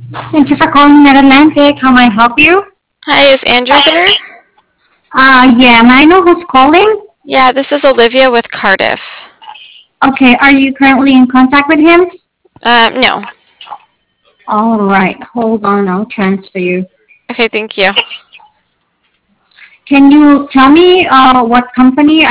Thank you for calling Mid-Atlantic. How may I help you? Hi, is Andrew there? Yeah, may I know who's calling? Yeah, this is Olivia with Cardiff. Okay, are you currently in contact with him? No. All right, hold on, I'll transfer you. Okay, thank you. Can you tell me what company?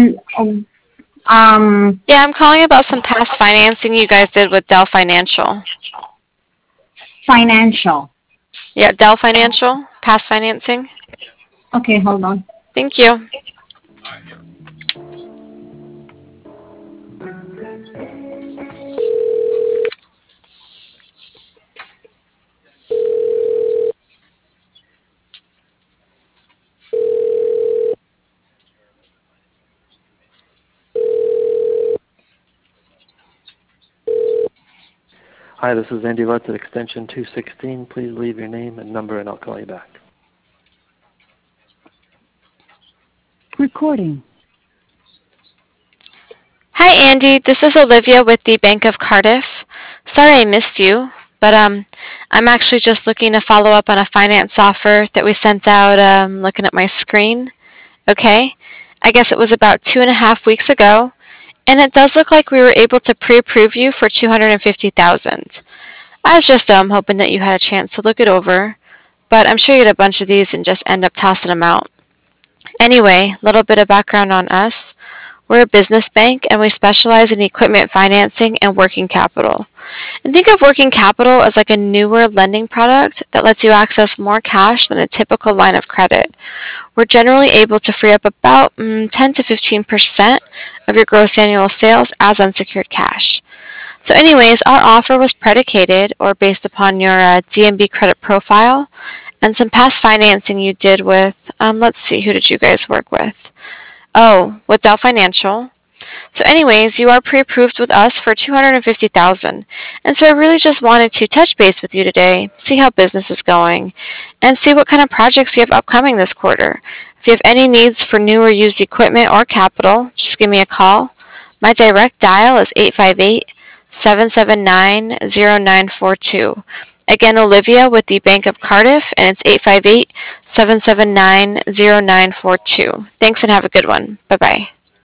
Yeah, I'm calling about some past financing you guys did with Dell Financial. financial. Yeah, Dell Financial, past financing. Okay, hold on. Thank you. Hi, this is Andy Lutz at extension 216. Please leave your name and number and I'll call you back. Recording. Hi, Andy. This is Olivia with the Bank of Cardiff. Sorry I missed you, but I'm actually just looking to follow up on a finance offer that we sent out. Looking at my screen. Okay. I guess it was about 2.5 weeks ago. And it does look like we were able to pre-approve you for 250,000. I was just hoping that you had a chance to look it over, but I'm sure you had a bunch of these and just end up tossing them out. Anyway, a little bit of background on us. We're a business bank and we specialize in equipment financing and working capital. And think of working capital as like a newer lending product that lets you access more cash than a typical line of credit. We're generally able to free up about 10 to 15% of your gross annual sales as unsecured cash. So, anyways, our offer was predicated or based upon your DMB credit profile and some past financing you did with, let's see, who did you guys work with? Oh, with Dell Financial. So, anyways, you are pre-approved with us for 250,000, and so I really just wanted to touch base with you today, see how business is going, and see what kind of projects you have upcoming this quarter. If you have any needs for new or used equipment or capital, just give me a call. My direct dial is 858-779-0942. Again, Olivia with the Bank of Cardiff, and it's 858-779-0942. Thanks and have a good one. Bye bye.